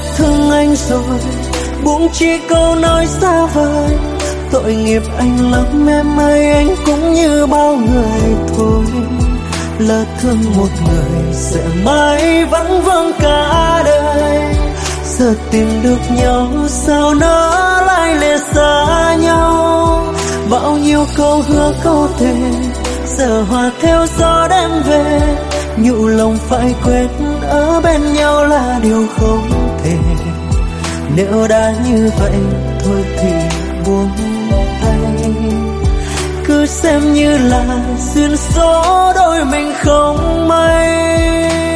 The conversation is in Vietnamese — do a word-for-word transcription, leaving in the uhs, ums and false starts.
thương anh rồi, buông chỉ câu nói xa vời. Tội nghiệp anh lắm em ơi, anh cũng như bao người thôi. Lỡ thương một người sẽ mãi vắng vương cả đời. Giờ tìm được nhau sao nỡ lại lìa xa nhau. Bao nhiêu câu hứa câu thề giờ hòa theo gió đem về. Nhủ lòng phải quyết ở bên nhau là điều không thể. Nếu đã như vậy thôi thì buông tay. Cứ xem như là duyên số đôi mình không may.